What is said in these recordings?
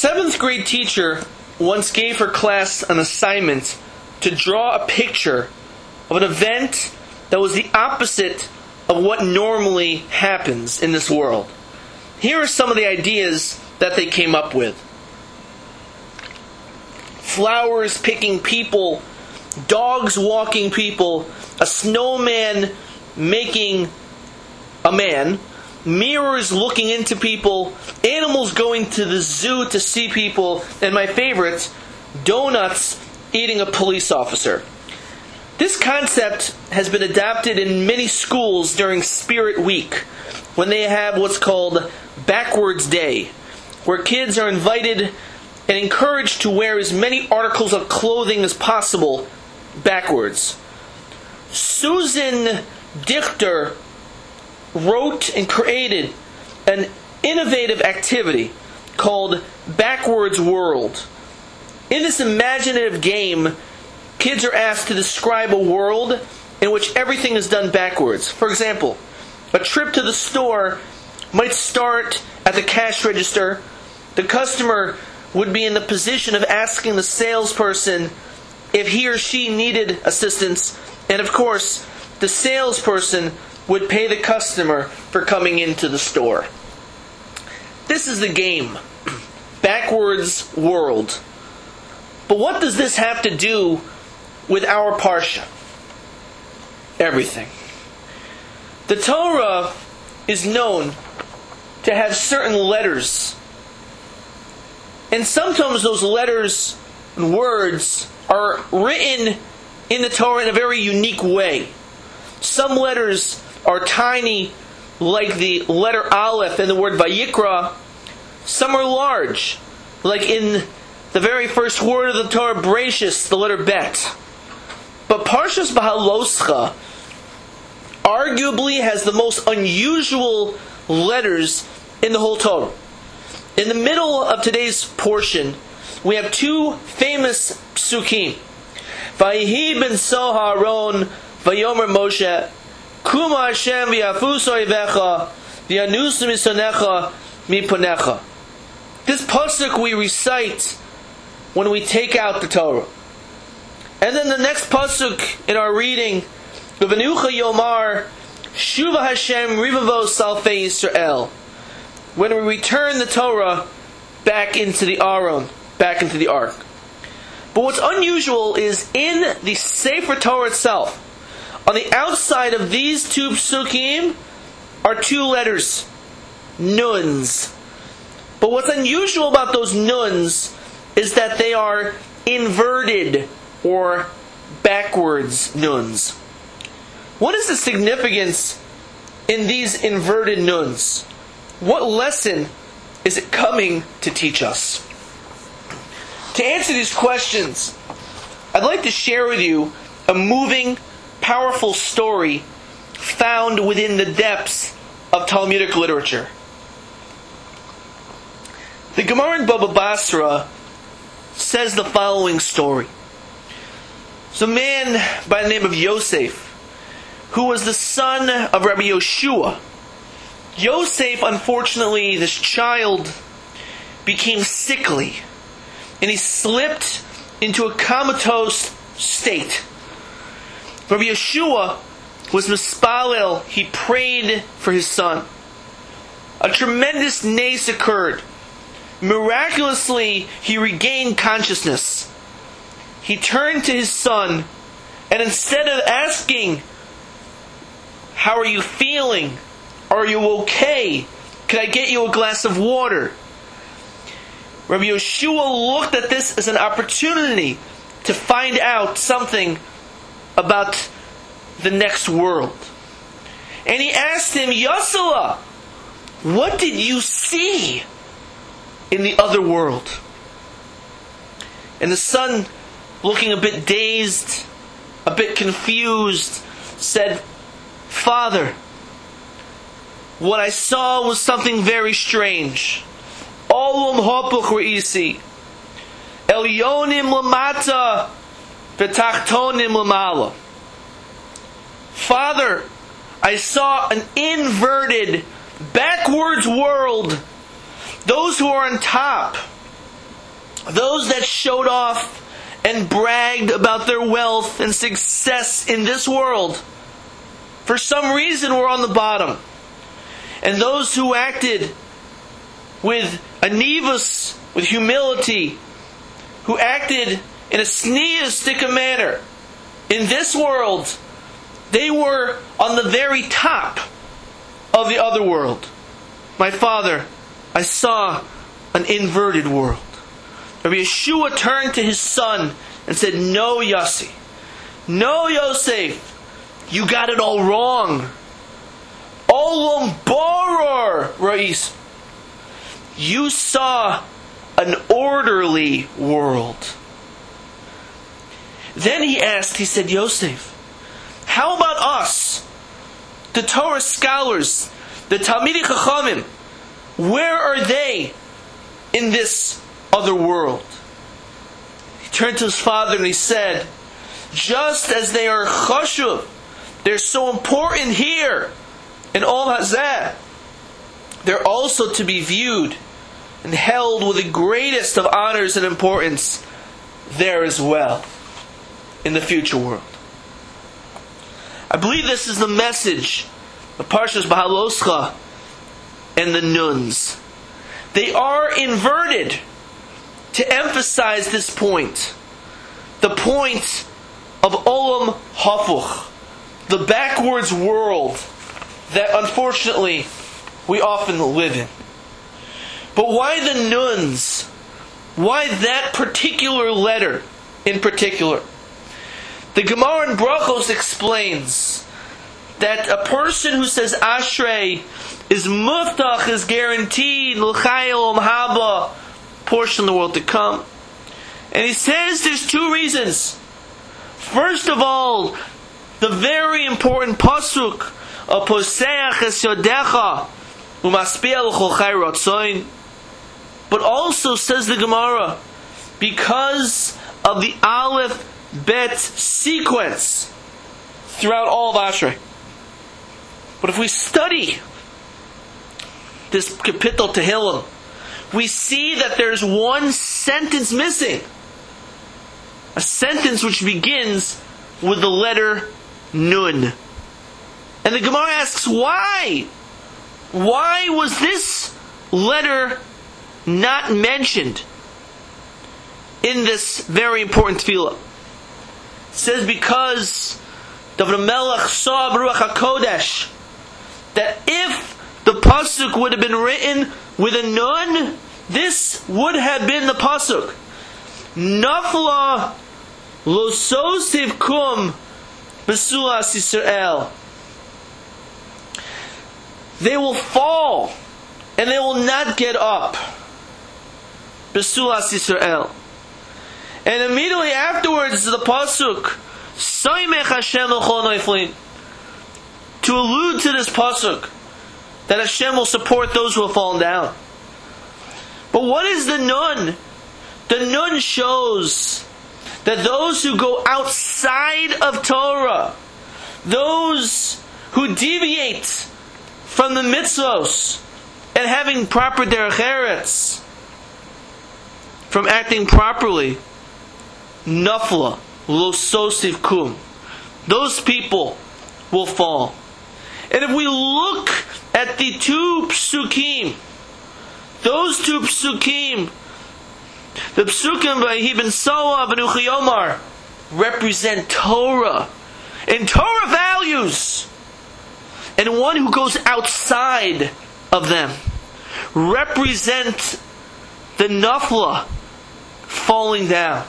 seventh grade teacher once gave her class an assignment to draw a picture of an event that was the opposite of what normally happens in this world. Here are some of the ideas that they came up with. Flowers picking people, dogs walking people, a snowman making a man, mirrors looking into people, animals going to the zoo to see people, and my favorite, donuts eating a police officer. This concept has been adopted in many schools during Spirit Week, when they have what's called Backwards Day, where kids are invited and encouraged to wear as many articles of clothing as possible backwards. Susan Dichter wrote and created an innovative activity called Backwards World. In this imaginative game, kids are asked to describe a world in which everything is done backwards. For example, a trip to the store might start at the cash register. The customer would be in the position of asking the salesperson if he or she needed assistance, and of course, the salesperson would pay the customer for coming into the store. This is the game, Backwards World. But what does this have to do with our Parsha? Everything. The Torah is known to have certain letters. And sometimes those letters and words are written in the Torah in a very unique way. Some letters are tiny, like the letter Aleph in the word Vayikra. Some are large, like in the very first word of the Torah, Bereshis, the letter Bet. But Parshas Bahaloscha arguably has the most unusual letters in the whole Torah. In the middle of today's portion, we have two famous psukim. Vayihi ben Soharon, Vayomer Moshe, Kuma Hashem v'yafus oivecha, v'yanus misonecha miponecha. This pasuk we recite when we take out the Torah. And then the next pasuk in our reading, V'vanucha Yomar, Shuva Hashem Rivavo Salfei Yisrael. When we return the Torah back into the Aron, back into the Ark. But what's unusual is in the Sefer Torah itself, on the outside of these two psukim are two letters, nuns. But what's unusual about those nuns is that they are inverted or backwards nuns. What is the significance in these inverted nuns? What lesson is it coming to teach us? To answer these questions, I'd like to share with you a moving, powerful story found within the depths of Talmudic literature. The Gemara in Baba Basra says the following story. It's a man by the name of Yosef, who was the son of Rabbi Yoshua. Yosef, unfortunately, this child, became sickly, and he slipped into a comatose state. Rabbi Yeshua was mispalel. He prayed for his son. A tremendous nace occurred. Miraculously, he regained consciousness. He turned to his son, and instead of asking, "How are you feeling? Are you okay? Can I get you a glass of water?" Rabbi Yeshua looked at this as an opportunity to find out something about the next world. And he asked him, "Yosela, what did you see in the other world?" And the son, looking a bit dazed, a bit confused, said, "Father, what I saw was something very strange. Olam hapuch re'isi, elyonim lamata, v'tachtonim lamala." Father, I saw an inverted, backwards world. Those who are on top those that showed off and bragged about their wealth and success in this world, for some reason were on the bottom. And those who acted with anivus, with humility, who acted in a sneistic manner in this world, they were on the very top of the other world. My father, I saw an inverted world. Rabbi Yeshua turned to his son and said, "No, Yossi. No, Yosef. You got it all wrong. Olam boror, Ra'is. You saw an orderly world." Then he asked, he said, "Yosef, how about us, the Torah scholars, the Talmidei Chachamim? Where are they in this other world?" He turned to his father and he said, "Just as they are chashuv, they're so important here in Olam Hazeh, they're also to be viewed and held with the greatest of honors and importance there as well in the future world." I believe this is the message of Parshas Bahaloscha and the Nuns. They are inverted to emphasize this point. The point of Olam Hafuch, the backwards world that unfortunately we often live in. But why the Nuns? Why that particular letter in particular? The Gemara in Brachos explains that a person who says Ashrei is muftach, is guaranteed l'chai olam haba, portion of the world to come. And he says there's two reasons. First of all, the very important pasuk of Poseach es yodecha umaspia l'chol chai ratzoin. But also, says the Gemara, because of the Aleph Bet sequence throughout all of Ashrei. But if we study this Kapitel Tehillim, we see that there's one sentence missing. A sentence which begins with the letter Nun. And the Gemara asks, why? Why was this letter not mentioned in this very important tefillah? It says because David Melech saw Baruch HaKodesh that if the pasuk would have been written with a nun, this would have been the pasuk. Nafla lo sosiv kum besulas Yisrael. They will fall and they will not get up. Besulas Yisrael. And immediately afterwards, the pasuk Soymech Hashem l'chol noiflim, to allude to this pasuk that Hashem will support those who have fallen down. But what is the nun? The nun shows that those who go outside of Torah, those who deviate from the mitzvos and having proper derech eretz, from acting properly, nafla lo sosiv kum, those people will fall. And if we look at the two psukim, those two psukim, the psukim by Ibn Soa and Uchi Omar, represent Torah and Torah values. And one who goes outside of them represent the nafla, falling down.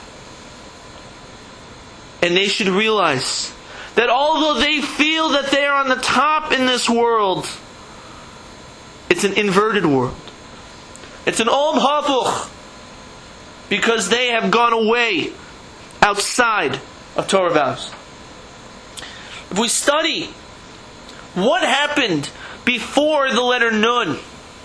And they should realize that although they feel that they are on the top in this world, it's an inverted world. It's an Olam Hafuch, because they have gone away outside of Torah values. If we study what happened before the letter Nun,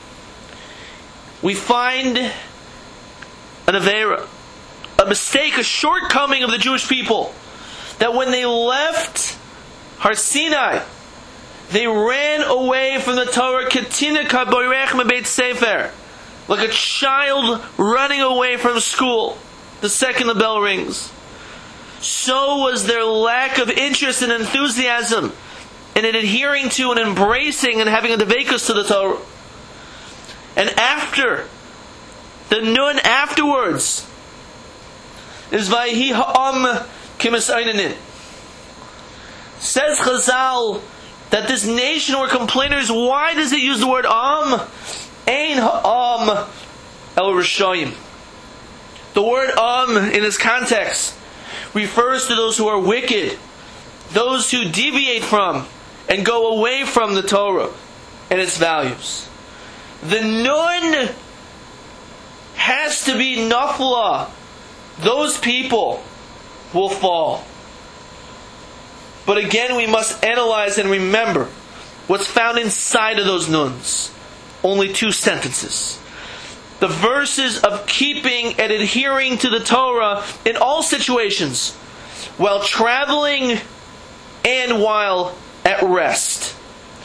we find an Avera, a mistake, a shortcoming of the Jewish people, that when they left Har Sinai, they ran away from the Torah. Ketina kaboirech mebeit sefer. like a child running away from school the second the bell rings. So was their lack of interest and enthusiasm in adhering to and embracing and having a devekus to the Torah. And after, the nun afterwards, is Vayhi ha'am kimisaynanin. Says Chazal that this nation were complainers. Why does it use the word am? Ein ha'am el rishayim. The word in this context refers to those who are wicked, those who deviate from and go away from the Torah and its values. The nun has to be nafla. Those people will fall. But again, we must analyze and remember what's found inside of those nuns. Only 2 sentences. The verses of keeping and adhering to the Torah in all situations, while traveling and while at rest.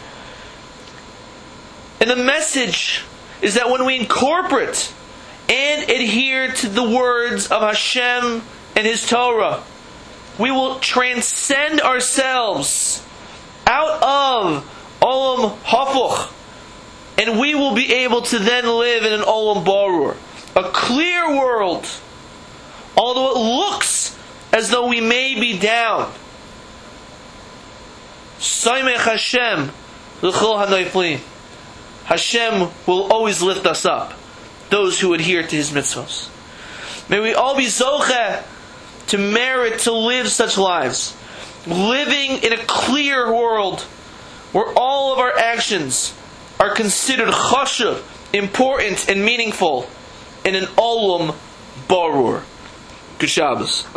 And the message is that when we incorporate and adhere to the words of Hashem and His Torah, we will transcend ourselves out of Olam Hafuch, and we will be able to then live in an Olam Barur, a clear world, although it looks as though we may be down. Saimech Hashem l'chol hanoiflim. Hashem will always lift us up, those who adhere to His mitzvos. May we all be zocheh to merit to live such lives, living in a clear world where all of our actions are considered chashuv, important and meaningful, in an olam barur. Good Shabbos.